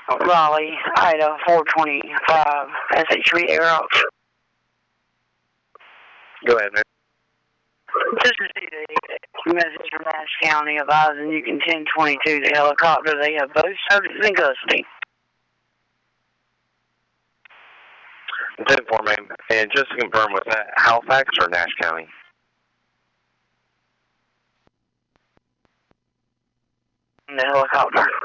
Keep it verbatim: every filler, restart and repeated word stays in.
Raleigh, Ida, four twenty-five, S H three Air Ops. Go ahead, man. Just received a message from Nash County advising you can ten twenty-two the helicopter. They have both subjects in custody. ten four, man. And just to confirm, was that Halifax or Nash County? The helicopter.